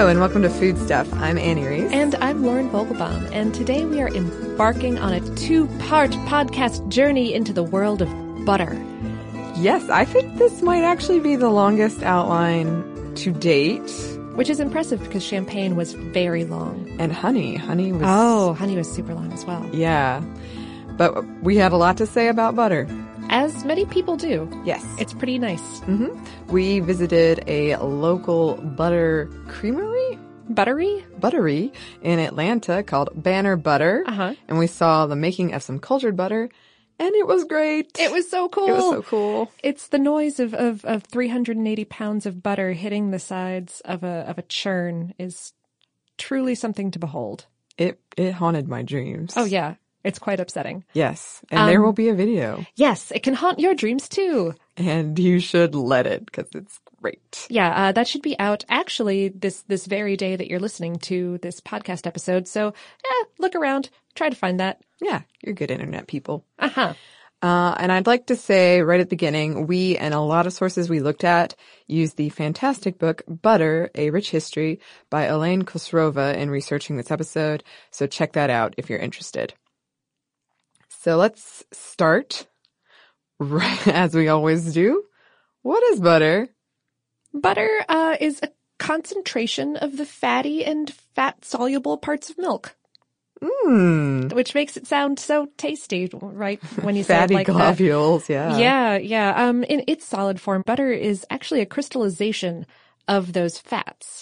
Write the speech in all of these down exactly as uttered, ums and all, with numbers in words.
Hello and welcome to Food Stuff. I'm Annie Reese. And I'm Lauren Vogelbaum. And today we are embarking on a two-part podcast journey into the world of butter. Yes, I think this might actually be the longest outline to date. Which is impressive because champagne was very long. And honey. Honey was... Oh, honey was super long as well. Yeah. But we had a lot to say about butter. As many people do. Yes. It's pretty nice. Mm-hmm. We visited a local butter creamery? Buttery? Buttery in Atlanta called Banner Butter. Uh-huh. And we saw the making of some cultured butter. And it was great. It was so cool. It was so cool. It's the noise of, of, of three hundred eighty pounds of butter hitting the sides of a of a churn is truly something to behold. It it haunted my dreams. Oh, yeah. It's quite upsetting. Yes. And Um, there will be a video. Yes, it can haunt your dreams too. And you should let it because it's great. Yeah, uh, that should be out actually this this very day that you're listening to this podcast episode. So, eh, look around, try to find that. Yeah, you're good internet people. Uh-huh. Uh, and I'd like to say right at the beginning, we and a lot of sources we looked at use the fantastic book Butter, A Rich History by Elaine Khosrova in researching this episode. So check that out if you're interested. So let's start, right, as we always do. What is butter? Butter uh, is a concentration of the fatty and fat-soluble parts of milk. Mmm. Which makes it sound so tasty, right, when you say Fatty it like globules, that. yeah. Yeah, yeah. Um, in its solid form, butter is actually a crystallization of those fats.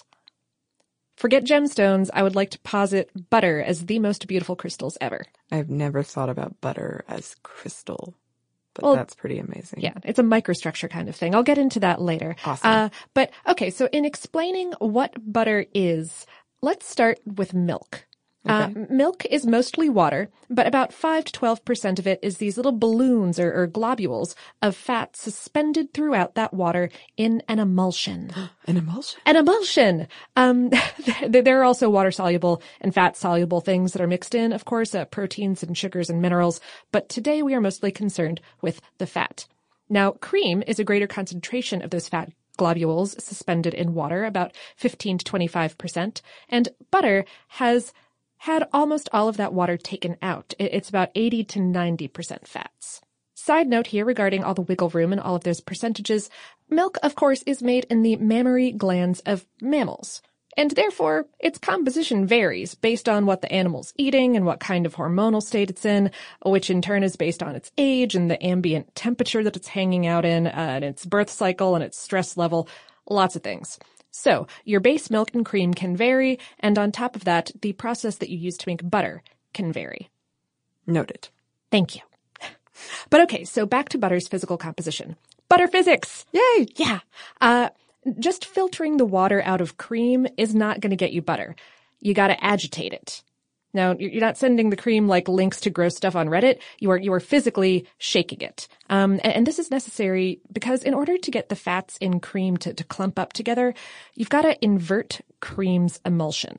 Forget gemstones, I would like to posit butter as the most beautiful crystals ever. I've never thought about butter as crystal, but Well, that's pretty amazing. Yeah, it's a microstructure kind of thing. I'll get into that later. Awesome. Uh, but, okay, so in explaining what butter is, let's start with milk. Uh, Okay. milk is mostly water, but about five to twelve percent of it is these little balloons or, or globules of fat suspended throughout that water in an emulsion. An emulsion? An emulsion! Um, there are also water-soluble and fat-soluble things that are mixed in, of course, uh, proteins and sugars and minerals, but today we are mostly concerned with the fat. Now, cream is a greater concentration of those fat globules suspended in water, about fifteen to twenty-five percent, and butter has had almost all of that water taken out. It's about eighty to ninety percent fats. Side note here regarding all the wiggle room and all of those percentages, milk, of course, is made in the mammary glands of mammals. And therefore, its composition varies based on what the animal's eating and what kind of hormonal state it's in, which in turn is based on its age and the ambient temperature that it's hanging out in, uh, and its birth cycle and its stress level, lots of things. So, your base milk and cream can vary, and on top of that, the process that you use to make butter can vary. Noted. Thank you. But okay, so back to butter's physical composition. Butter physics! Yay! Yeah. Uh, just filtering the water out of cream is not going to get you butter. You gotta agitate it. Now, you're not sending the cream like links to gross stuff on Reddit. You are, you are physically shaking it. Um, and, and this is necessary because in order to get the fats in cream to, to clump up together, you've got to invert cream's emulsion.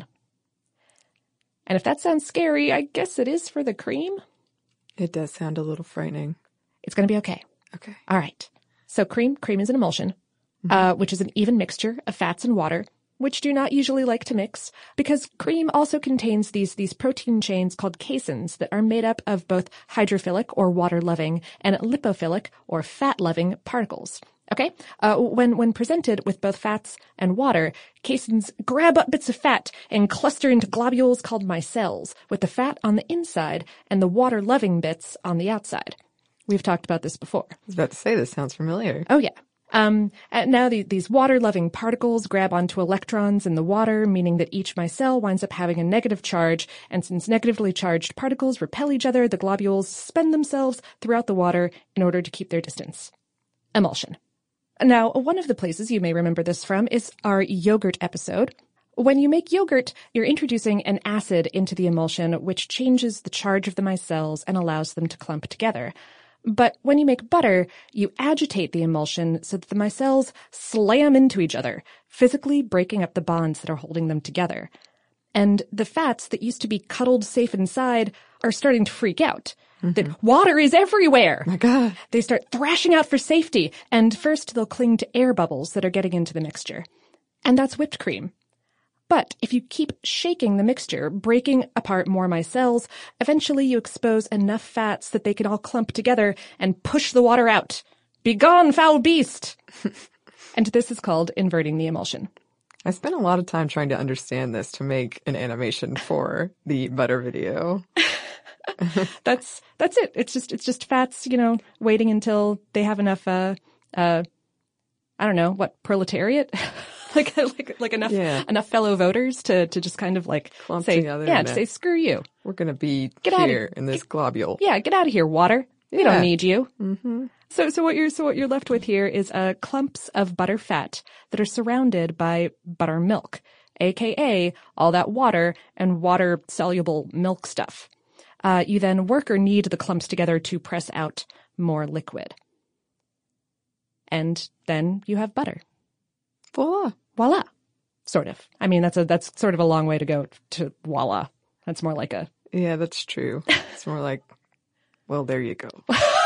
And if that sounds scary, I guess it is for the cream. It does sound a little frightening. It's going to be okay. Okay. All right. So cream, cream is an emulsion, mm-hmm. uh, which is an even mixture of fats and water, which do not usually like to mix, because cream also contains these these protein chains called caseins that are made up of both hydrophilic or water-loving and lipophilic or fat-loving particles. Okay? Uh, when when presented with both fats and water, caseins grab up bits of fat and cluster into globules called micelles, with the fat on the inside and the water-loving bits on the outside. We've talked about this before. I was about to say, this sounds familiar. Oh, yeah. Um, and now the, these water-loving particles grab onto electrons in the water, meaning that each micelle winds up having a negative charge, and since negatively charged particles repel each other, the globules suspend themselves throughout the water in order to keep their distance. Emulsion. Now, one of the places you may remember this from is our yogurt episode. When you make yogurt, you're introducing an acid into the emulsion, which changes the charge of the micelles and allows them to clump together. But when you make butter, you agitate the emulsion so that the micelles slam into each other, physically breaking up the bonds that are holding them together. And the fats that used to be cuddled safe inside are starting to freak out. Mm-hmm. That water is everywhere. My God. They start thrashing out for safety, and first they'll cling to air bubbles that are getting into the mixture. And that's whipped cream. But if you keep shaking the mixture, breaking apart more micelles, eventually you expose enough fats that they can all clump together and push the water out. Begone, foul beast! And this is called inverting the emulsion. I spent a lot of time trying to understand this to make an animation for the butter video. that's that's it. It's just it's just fats, you know, waiting until they have enough uh uh I don't know, what, proletariat? like like like enough yeah. enough fellow voters to to just kind of like Clump say together yeah, and to say screw you. We're going to be Get out here of, in this get, globule. Yeah, get out of here, water. We Yeah. don't need you. Mm-hmm. So so what you're so what you're left with here is uh clumps of butter fat that are surrounded by buttermilk, aka all that water and water soluble milk stuff. Uh, you then work or knead the clumps together to press out more liquid. And then you have butter. Voila. Voila. Sort of. I mean, that's a that's sort of a long way to go to voila. That's more like a... Yeah, that's true. It's more like, well, there you go.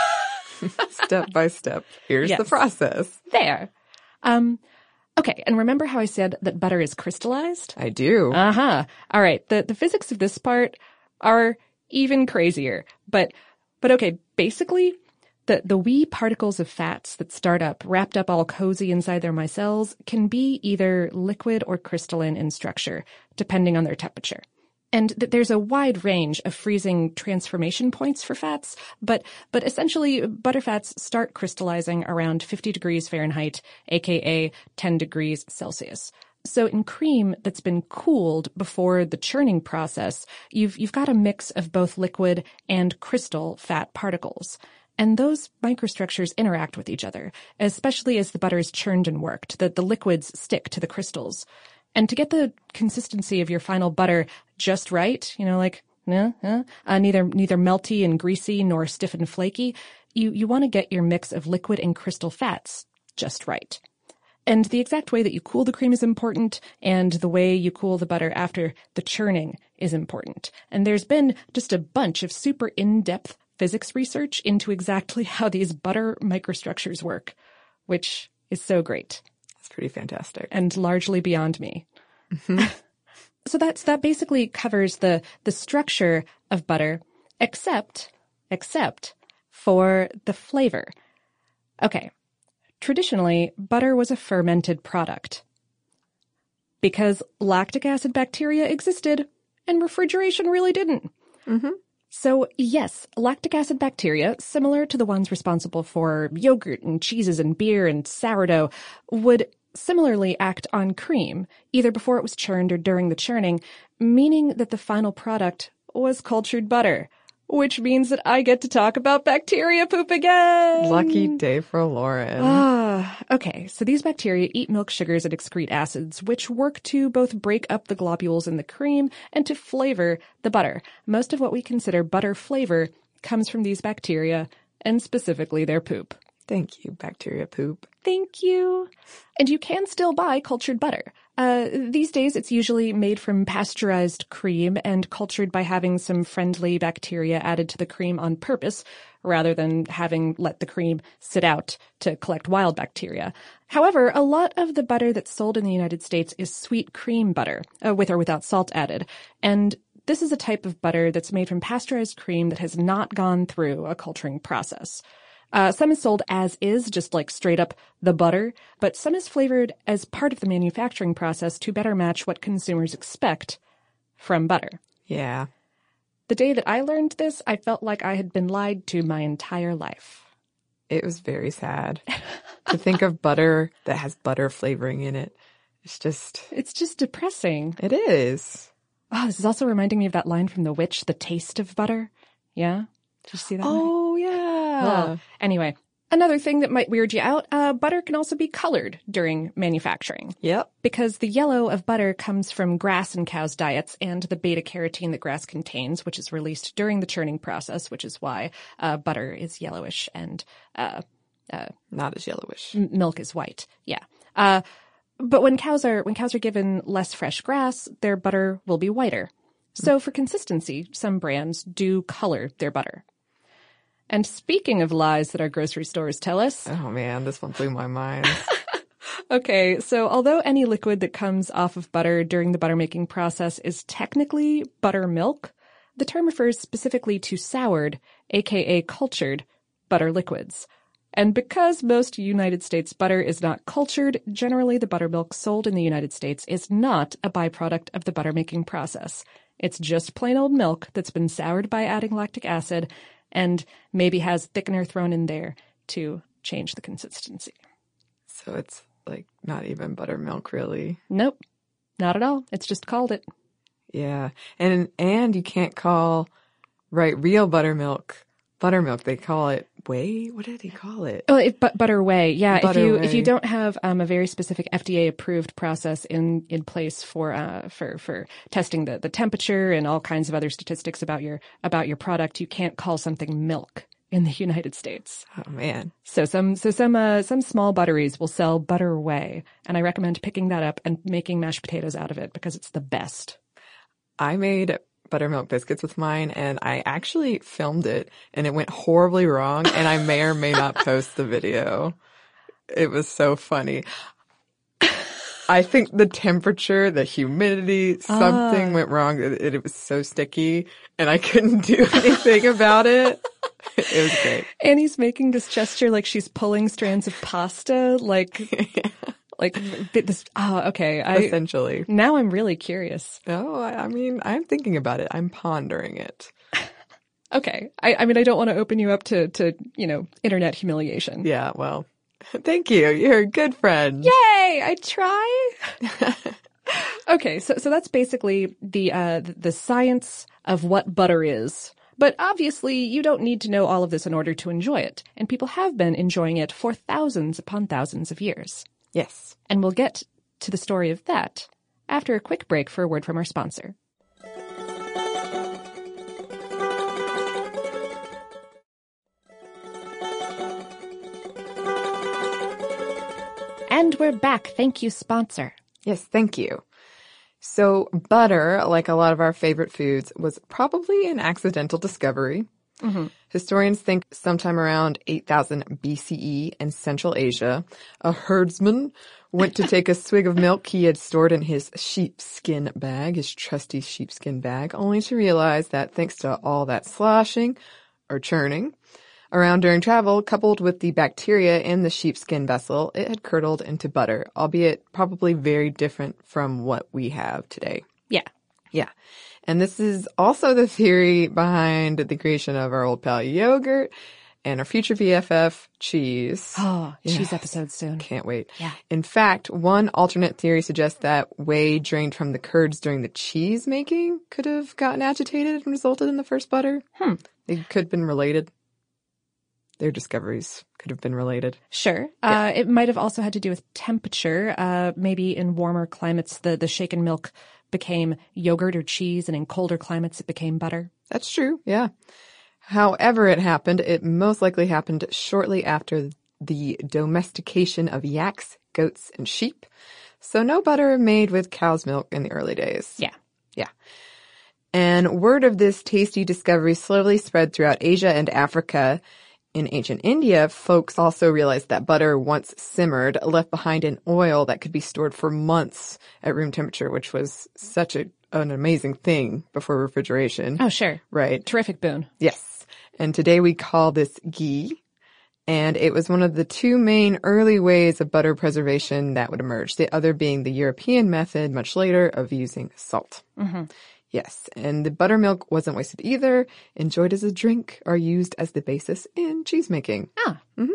Step by step. Here's Yes. the process. There. Um, okay, and remember how I said that butter is crystallized? I do. Uh-huh. All right, the, the physics of this part are even crazier. But, but okay, basically, the, the wee particles of fats that start up, wrapped up all cozy inside their micelles, can be either liquid or crystalline in structure, depending on their temperature. And th- there's a wide range of freezing transformation points for fats, but but essentially butterfats start crystallizing around fifty degrees Fahrenheit, aka ten degrees Celsius. So in cream that's been cooled before the churning process, you've you've got a mix of both liquid and crystal fat particles. And those microstructures interact with each other, especially as the butter is churned and worked, that the liquids stick to the crystals. And to get the consistency of your final butter just right, you know, like, uh, uh, uh, neither neither melty and greasy nor stiff and flaky, you, you want to get your mix of liquid and crystal fats just right. And the exact way that you cool the cream is important, and the way you cool the butter after the churning is important. And there's been just a bunch of super in-depth physics research into exactly how these butter microstructures work, which is so great. Pretty fantastic. And largely beyond me. Mm-hmm. So that's, that basically covers the, the structure of butter, except, except for the flavor. Okay. Traditionally, butter was a fermented product because lactic acid bacteria existed and refrigeration really didn't. Mm-hmm. So yes, lactic acid bacteria, similar to the ones responsible for yogurt and cheeses and beer and sourdough, would similarly act on cream, either before it was churned or during the churning, meaning that the final product was cultured butter, which means that I get to talk about bacteria poop again. Lucky day for Lauren. Ah, okay. So these bacteria eat milk sugars and excrete acids, which work to both break up the globules in the cream and to flavor the butter. Most of what we consider butter flavor comes from these bacteria, and specifically their poop. Thank you, bacteria poop. Thank you. And you can still buy cultured butter. Uh, these days, it's usually made from pasteurized cream and cultured by having some friendly bacteria added to the cream on purpose, rather than having let the cream sit out to collect wild bacteria. However, a lot of the butter that's sold in the United States is sweet cream butter, uh, with or without salt added. And this is a type of butter that's made from pasteurized cream that has not gone through a culturing process. Uh, some is sold as is, just like straight up the butter, but some is flavored as part of the manufacturing process to better match what consumers expect from butter. Yeah. The day that I learned this, I felt like I had been lied to my entire life. It was very sad to think of butter that has butter flavoring in it. It's just... It's just depressing. It is. Oh, this is also reminding me of that line from The Witch, The Taste of Butter. Yeah? Did you see that? Oh, yeah. Well, anyway, another thing that might weird you out, uh, butter can also be colored during manufacturing. Yep. Because the yellow of butter comes from grass in cows' diets and the beta-carotene that grass contains, which is released during the churning process, which is why uh, butter is yellowish and uh, uh, not as yellowish. M- milk is white. Yeah. Uh, but when cows are when cows are given less fresh grass, their butter will be whiter. So for consistency, some brands do color their butter. And speaking of lies that our grocery stores tell us... Oh, man, this one blew my mind. Okay, so although any liquid that comes off of butter during the butter making process is technically buttermilk, the term refers specifically to soured, aka cultured, butter liquids. And because most United States butter is not cultured, generally the buttermilk sold in the United States is not a byproduct of the butter making process. It's just plain old milk that's been soured by adding lactic acid and maybe has thickener thrown in there to change the consistency. So it's like not even buttermilk, really. Nope, not at all. It's just called it. Yeah. And and you can't call, right, real buttermilk buttermilk. They call it whey. What did they call it? Oh, it, but butter whey. Yeah. Butter if you whey. if you don't have um, a very specific F D A approved process in, in place for uh for for testing the, the temperature and all kinds of other statistics about your about your product, you can't call something milk in the United States. Oh man. So some so some uh, some small butteries will sell butter whey, and I recommend picking that up and making mashed potatoes out of it because it's the best. I made buttermilk biscuits with mine, and I actually filmed it, and it went horribly wrong, and I may or may not post the video. It was so funny. I think the temperature, the humidity, something Ah. went wrong. It, it was so sticky, and I couldn't do anything about it. It was great. Annie's making this gesture like she's pulling strands of pasta, like like this. Oh, okay. I Essentially. now I'm really curious. No, I, I mean, I'm thinking about it. I'm pondering it. Okay, I, I mean, I don't want to open you up to to you know internet humiliation. Yeah, well, thank you. You're a good friend. Yay! I try. Okay, so so that's basically the uh the science of what butter is. But obviously, you don't need to know all of this in order to enjoy it, and people have been enjoying it for thousands upon thousands of years. Yes. And we'll get to the story of that after a quick break for a word from our sponsor. And we're back. Thank you, sponsor. Yes, thank you. So butter, like a lot of our favorite foods, was probably an accidental discovery. Mm-hmm. Historians think sometime around eight thousand B C E in Central Asia, a herdsman went to take a swig of milk he had stored in his sheepskin bag, his trusty sheepskin bag, only to realize that thanks to all that sloshing or churning around during travel, coupled with the bacteria in the sheepskin vessel, it had curdled into butter, albeit probably very different from what we have today. Yeah. Yeah. And this is also the theory behind the creation of our old pal yogurt and our future B F F, cheese. Oh, cheese Yes. episode soon. Can't wait. Yeah. In fact, one alternate theory suggests that whey drained from the curds during the cheese making could have gotten agitated and resulted in the first butter. Hmm. They could have been related. Their discoveries could have been related. Sure. Uh, it might have also had to do with temperature. Uh, maybe in warmer climates, the, the shaken milk became yogurt or cheese, and in colder climates, it became butter. That's true, yeah. However it happened, it most likely happened shortly after the domestication of yaks, goats, and sheep. So no butter made with cow's milk in the early days. Yeah. Yeah. And word of this tasty discovery slowly spread throughout Asia and Africa. In ancient India, folks also realized that butter, once simmered, left behind an oil that could be stored for months at room temperature, which was such a, an amazing thing before refrigeration. Oh, sure. Right. Terrific boon. Yes. And today we call this ghee. And it was one of the two main early ways of butter preservation that would emerge, the other being the European method much later of using salt. Mm-hmm. Yes, and the buttermilk wasn't wasted either, enjoyed as a drink, or used as the basis in cheese making. Ah. Mm-hmm.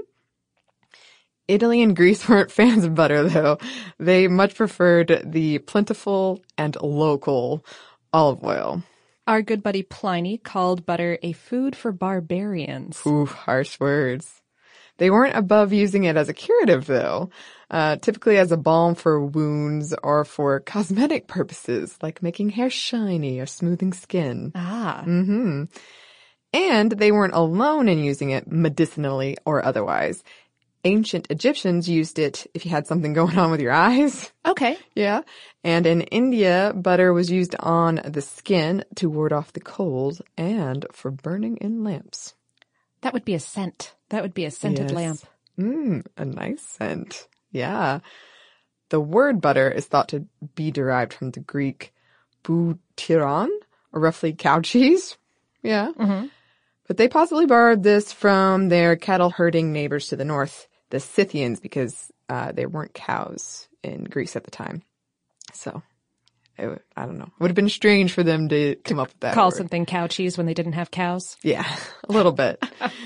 Italy and Greece weren't fans of butter, though. They much preferred the plentiful and local olive oil. Our good buddy Pliny called butter a food for barbarians. Ooh, harsh words. They weren't above using it as a curative, though, uh, typically as a balm for wounds or for cosmetic purposes, like making hair shiny or smoothing skin. Ah. Mm-hmm. And they weren't alone in using it medicinally or otherwise. Ancient Egyptians used it if you had something going on with your eyes. Okay. Yeah. And in India, butter was used on the skin to ward off the cold and for burning in lamps. That would be a scent. That would be a scented Yes. lamp. Mmm, a nice scent. Yeah. The word butter is thought to be derived from the Greek boutyron, or roughly cow cheese. Yeah. Mm-hmm. But they possibly borrowed this from their cattle herding neighbors to the north, the Scythians, because uh, there weren't cows in Greece at the time. So, it, I don't know. It would have been strange for them to come up with that Call word. something cow cheese when they didn't have cows. Yeah, a little bit.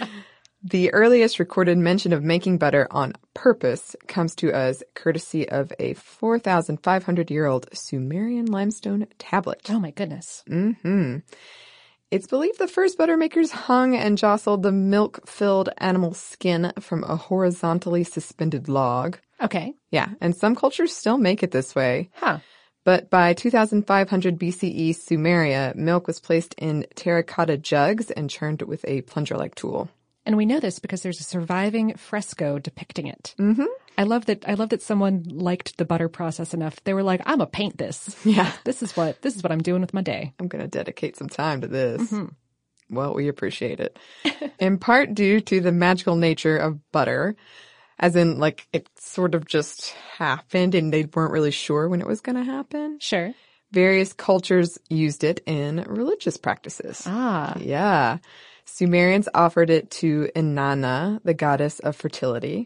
The earliest recorded mention of making butter on purpose comes to us courtesy of a four thousand five hundred year old Sumerian limestone tablet. Oh, my goodness. Mm-hmm. It's believed the first butter makers hung and jostled the milk-filled animal skin from a horizontally suspended log. Okay. Yeah, and some cultures still make it this way. Huh. But by two thousand five hundred B C E Sumeria, milk was placed in terracotta jugs and churned with a plunger-like tool. And we know this because there's a surviving fresco depicting it. Mm-hmm. I love that. I love that someone liked the butter process enough. They were like, "I'm gonna paint this. Yeah, This is what this is what I'm doing with my day." I'm going to dedicate some time to this. Mm-hmm. Well, we appreciate it. In part due to the magical nature of butter, as in, like, it sort of just happened and they weren't really sure when it was going to happen. Sure. Various cultures used it in religious practices. Ah. Yeah. Sumerians offered it to Inanna, the goddess of fertility.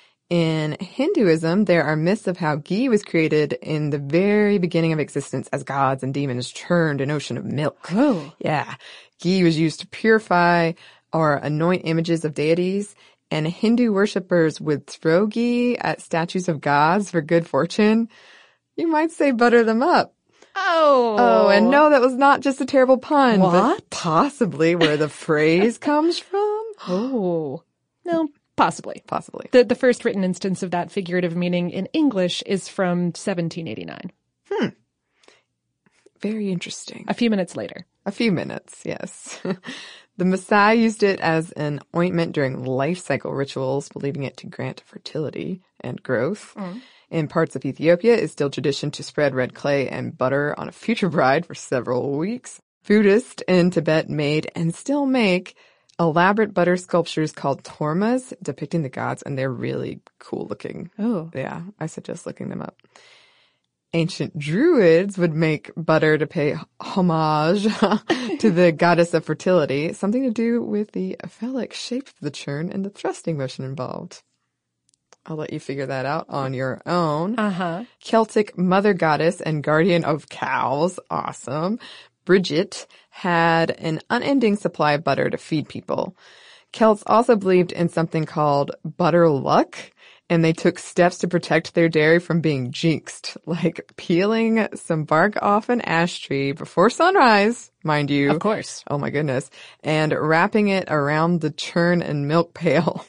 In Hinduism, there are myths of how ghee was created in the very beginning of existence as gods and demons churned an ocean of milk. Oh. Yeah. Ghee was used to purify or anoint images of deities, and Hindu worshippers would throw ghee at statues of gods for good fortune. You might say butter them up. Oh. Oh, and no, that was not just a terrible pun. What? But possibly where the phrase comes from. Oh. No, possibly. Possibly. The the first written instance of that figurative meaning in English is from seventeen eighty-nine. Hmm. Very interesting. A few minutes later. A few minutes, yes. The Maasai used it as an ointment during life cycle rituals, believing it to grant fertility and growth. Mm. In parts of Ethiopia, it's still tradition to spread red clay and butter on a future bride for several weeks. Buddhists in Tibet made and still make elaborate butter sculptures called tormas depicting the gods, and they're really cool looking. Oh. Yeah, I suggest looking them up. Ancient Druids would make butter to pay homage to the goddess of fertility, something to do with the phallic shape of the churn and the thrusting motion involved. I'll let you figure that out on your own. Uh-huh. Celtic mother goddess and guardian of cows, awesome, Bridget, had an unending supply of butter to feed people. Celts also believed in something called butter luck, and they took steps to protect their dairy from being jinxed, like peeling some bark off an ash tree before sunrise, mind you. Of course. Oh my goodness. And wrapping it around the churn and milk pail.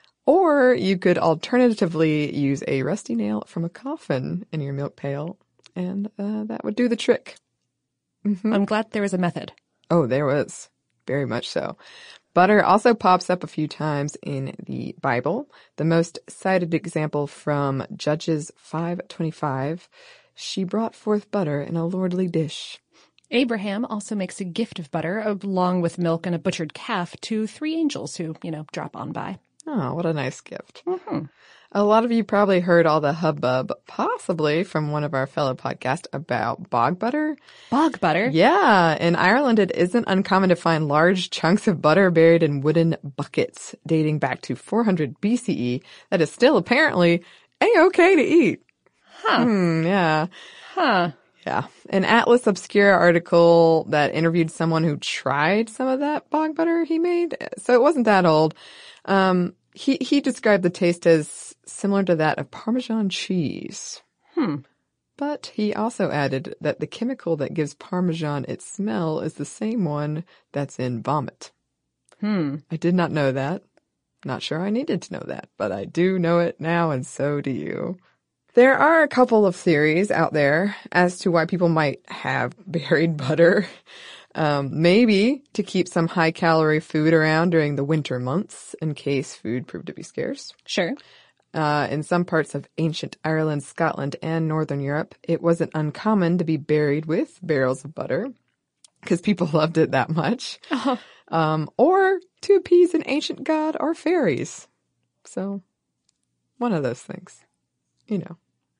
Or you could alternatively use a rusty nail from a coffin in your milk pail, and uh, that would do the trick. Mm-hmm. I'm glad there was a method. Oh, there was. Very much so. Butter also pops up a few times in the Bible. The most cited example from Judges five twenty-five, she brought forth butter in a lordly dish. Abraham also makes a gift of butter along with milk and a butchered calf to three angels who, you know, drop on by. Oh, what a nice gift. Mm-hmm. A lot of you probably heard all the hubbub, possibly from one of our fellow podcasts, about bog butter. Bog butter? Yeah. In Ireland, it isn't uncommon to find large chunks of butter buried in wooden buckets dating back to four hundred B C E that is still apparently A-okay to eat. Huh. Hmm, yeah. Huh. Yeah. An Atlas Obscura article that interviewed someone who tried some of that bog butter he made, so it wasn't that old. Um, he, he described the taste as similar to that of Parmesan cheese. Hmm. But he also added that the chemical that gives Parmesan its smell is the same one that's in vomit. Hmm. I did not know that. Not sure I needed to know that, but I do know it now, and so do you. There are a couple of theories out there as to why people might have buried butter. Um, maybe to keep some high-calorie food around during the winter months in case food proved to be scarce. Sure. Uh, in some parts of ancient Ireland, Scotland, and Northern Europe, it wasn't uncommon to be buried with barrels of butter because people loved it that much. Uh-huh. Um, or to appease an ancient god or fairies. So, one of those things. You know.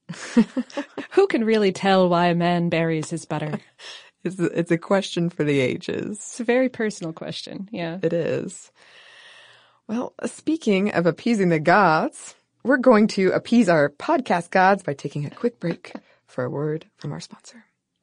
Who can really tell why a man buries his butter? It's a, it's a question for the ages. It's a very personal question, yeah. It is. Well, speaking of appeasing the gods, we're going to appease our podcast gods by taking a quick break for a word from our sponsor.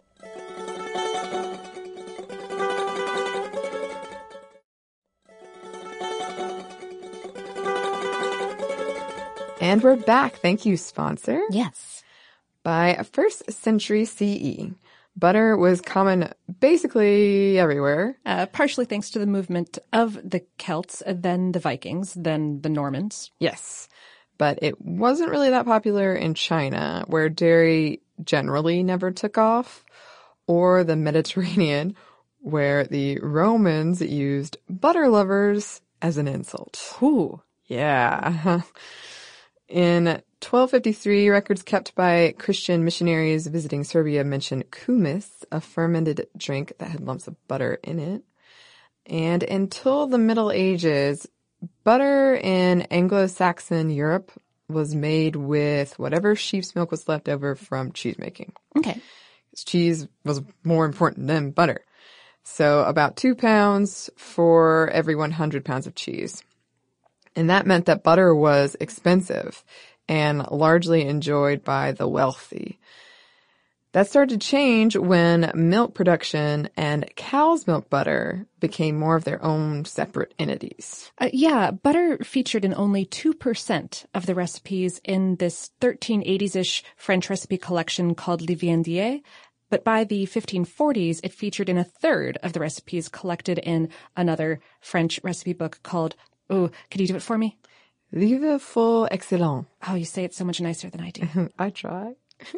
And we're back. Thank you, sponsor. Yes. By first century C E, butter was common basically everywhere. Uh, partially thanks to the movement of the Celts, uh, then the Vikings, then the Normans. Yes. But it wasn't really that popular in China, where dairy generally never took off, or the Mediterranean, where the Romans used butter lovers as an insult. Ooh. Yeah. In twelve fifty-three, records kept by Christian missionaries visiting Serbia mention kumis, a fermented drink that had lumps of butter in it. And until the Middle Ages, butter in Anglo-Saxon Europe was made with whatever sheep's milk was left over from cheese making. Okay. Cheese was more important than butter. So about two pounds for every one hundred pounds of cheese. And that meant that butter was expensive and largely enjoyed by the wealthy. That started to change when milk production and cow's milk butter became more of their own separate entities. Uh, yeah, butter featured in only two percent of the recipes in this thirteen eighties-ish French recipe collection called Le Viandier. But by the fifteen forties, it featured in a third of the recipes collected in another French recipe book called, oh, could you do it for me? Livre fort excellent. Oh, you say it so much nicer than I do. I try.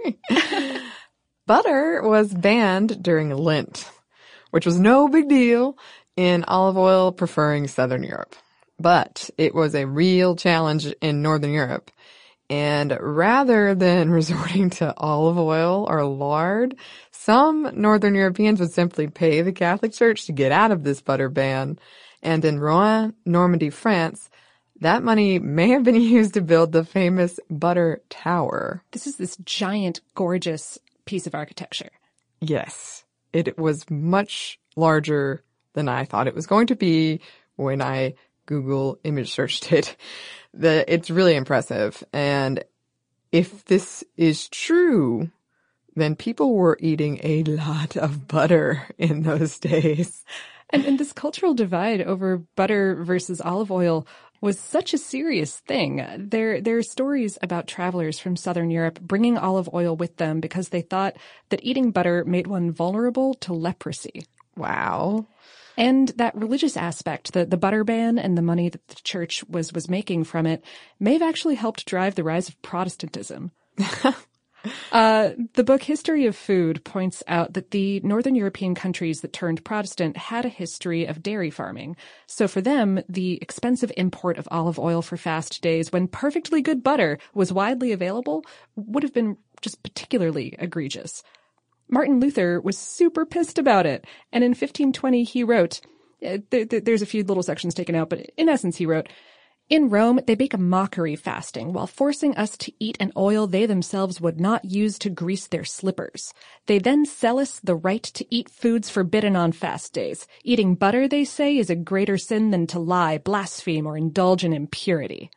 Butter was banned during Lent, which was no big deal in olive oil preferring Southern Europe. But it was a real challenge in Northern Europe. And rather than resorting to olive oil or lard, some Northern Europeans would simply pay the Catholic Church to get out of this butter ban. And in Rouen, Normandy, France, that money may have been used to build the famous Butter Tower. This is this giant, gorgeous piece of architecture. Yes. It was much larger than I thought it was going to be when I Google image searched it. The, it's really impressive. And if this is true, then people were eating a lot of butter in those days. And, and this cultural divide over butter versus olive oil was such a serious thing. There, there are stories about travelers from Southern Europe bringing olive oil with them because they thought that eating butter made one vulnerable to leprosy. Wow. And that religious aspect, the, the butter ban and the money that the church was, was making from it, may have actually helped drive the rise of Protestantism. Uh, the book History of Food points out that the Northern European countries that turned Protestant had a history of dairy farming. So for them, the expensive import of olive oil for fast days when perfectly good butter was widely available would have been just particularly egregious. Martin Luther was super pissed about it. And in fifteen twenty, he wrote, uh, there, there's a few little sections taken out, but in essence, he wrote, "In Rome, they make a mockery fasting while forcing us to eat an oil they themselves would not use to grease their slippers. They then sell us the right to eat foods forbidden on fast days. Eating butter, they say, is a greater sin than to lie, blaspheme, or indulge in impurity."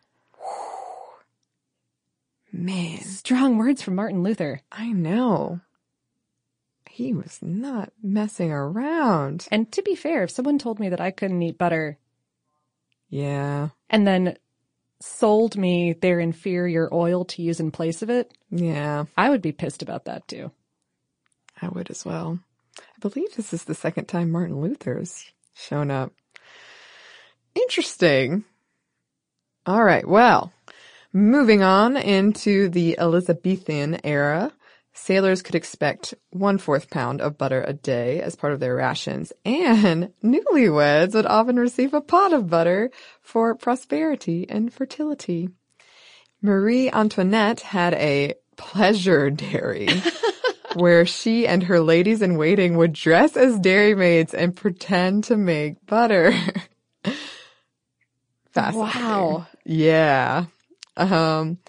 Man. Strong words from Martin Luther. I know. He was not messing around. And to be fair, if someone told me that I couldn't eat butter, yeah, and then sold me their inferior oil to use in place of it, yeah, I would be pissed about that too. I would as well. I believe this is the second time Martin Luther's shown up. Interesting. All right, well, moving on into the Elizabethan era, sailors could expect one-fourth pound of butter a day as part of their rations, and newlyweds would often receive a pot of butter for prosperity and fertility. Marie Antoinette had a pleasure dairy where she and her ladies-in-waiting would dress as dairymaids and pretend to make butter. Fascinating. Wow. Yeah. Um...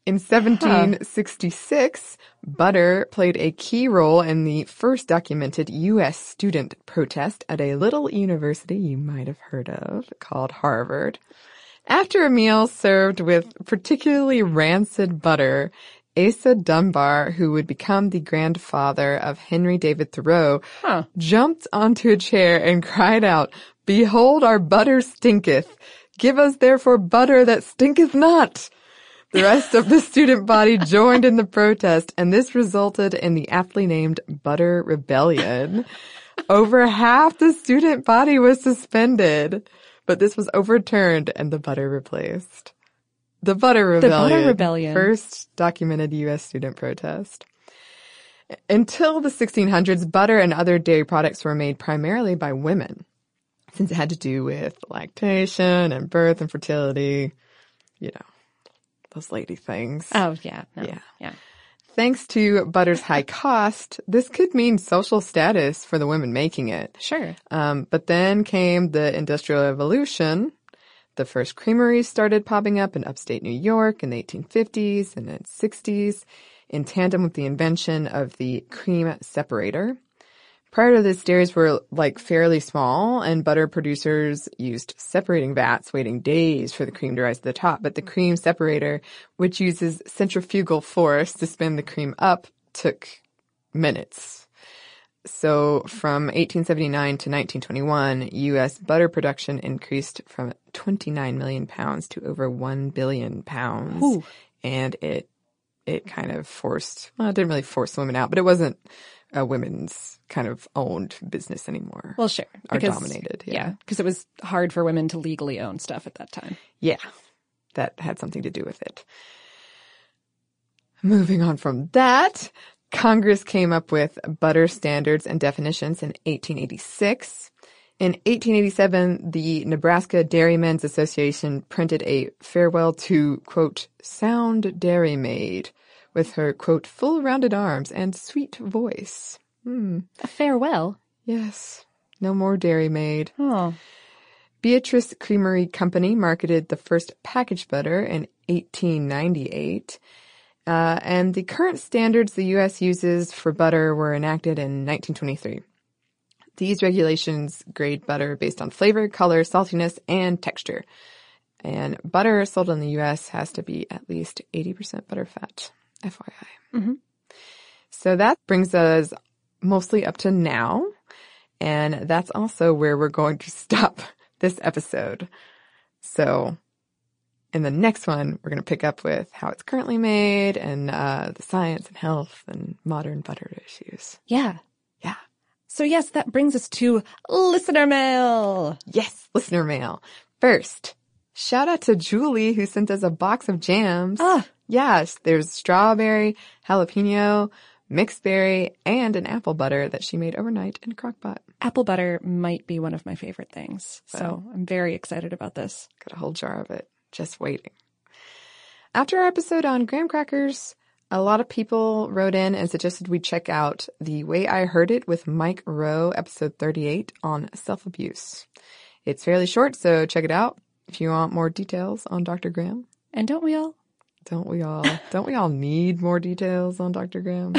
In seventeen sixty-six, butter played a key role in the first documented U S student protest at a little university you might have heard of called Harvard. After a meal served with particularly rancid butter, Asa Dunbar, who would become the grandfather of Henry David Thoreau, huh. jumped onto a chair and cried out, "Behold, our butter stinketh. Give us therefore butter that stinketh not." The rest of the student body joined in the protest, and this resulted in the aptly named Butter Rebellion. Over half the student body was suspended, but this was overturned and the butter replaced. The Butter Rebellion. The Butter Rebellion. First documented U S student protest. Until the sixteen hundreds, butter and other dairy products were made primarily by women, since it had to do with lactation and birth and fertility, you know. Those lady things. Oh, yeah. No, yeah. Yeah. Thanks to butter's high cost, this could mean social status for the women making it. Sure. Um, but then came the Industrial Revolution. The first creameries started popping up in upstate New York in the eighteen fifties and then sixties in tandem with the invention of the cream separator. Prior to this, dairies were like fairly small, and butter producers used separating vats, waiting days for the cream to rise to the top. But the cream separator, which uses centrifugal force to spin the cream up, took minutes. So from eighteen seventy-nine to nineteen twenty-one, U S butter production increased from twenty-nine million pounds to over one billion pounds. Ooh. And it it kind of forced, well, it didn't really force women out, but it wasn't a women's kind of owned business anymore. Well, sure. Or Because, dominated. Yeah, because it was hard for women to legally own stuff at that time. Yeah, that had something to do with it. Moving on from that, Congress came up with butter standards and definitions in eighteen eighty-six. In eighteen eighty-seven, the Nebraska Dairymen's Association printed a farewell to, quote, sound dairy maid, with her, quote, full rounded arms and sweet voice. Hmm. A farewell? Yes. No more dairy maid. Oh. Beatrice Creamery Company marketed the first packaged butter in eighteen ninety-eight. Uh, and the current standards the U S uses for butter were enacted in nineteen twenty-three. These regulations grade butter based on flavor, color, saltiness, and texture. And butter sold in the U S has to be at least eighty percent butter fat. F Y I. Mm-hmm. So that brings us mostly up to now. And that's also where we're going to stop this episode. So in the next one, we're going to pick up with how it's currently made and uh, the science and health and modern butter issues. Yeah. Yeah. So yes, that brings us to listener mail. Yes, listener mail. First, shout out to Julie who sent us a box of jams. Ah. Yes, there's strawberry, jalapeno, mixed berry, and an apple butter that she made overnight in a crock pot. Apple butter might be one of my favorite things. So Wow. I'm very excited about this. Got a whole jar of it. Just waiting. After our episode on graham crackers, a lot of people wrote in and suggested we check out The Way I Heard It with Mike Rowe, episode thirty-eight on self-abuse. It's fairly short, so check it out if you want more details on Doctor Graham. And don't we all? Don't we all? Don't we all need more details on Doctor Graham?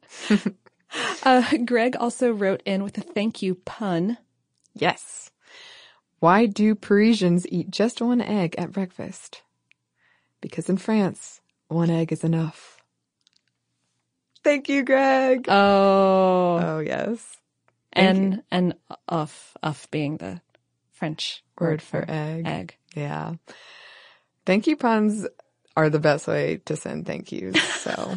uh, Greg also wrote in with a thank you pun. Yes. Why do Parisians eat just one egg at breakfast? Because in France, one egg is enough. Thank you, Greg. Oh. Oh, yes. Thank and you. and uff, uff being the French word, Word for egg. Egg. Yeah. Thank you puns are the best way to send thank yous. So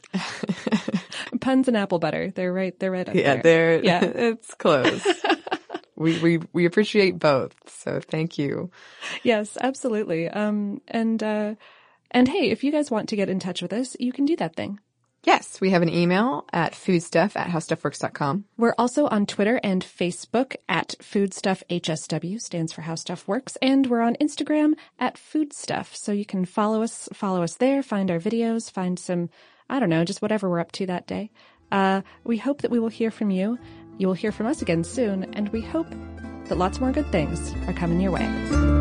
Puns and apple butter. They're right. They're right up yeah, there. they're, Yeah. it's close. we, we, we appreciate both. So thank you. Yes, absolutely. Um, and, uh, and hey, if you guys want to get in touch with us, you can do that thing. Yes, we have an email at foodstuff at howstuffworks dot com. We're also on Twitter and Facebook at foodstuffhsw, stands for How Stuff Works, and we're on Instagram at foodstuff. So you can follow us, follow us there, find our videos, find some, I don't know, just whatever we're up to that day. Uh, we hope that we will hear from you. You will hear from us again soon, and we hope that lots more good things are coming your way.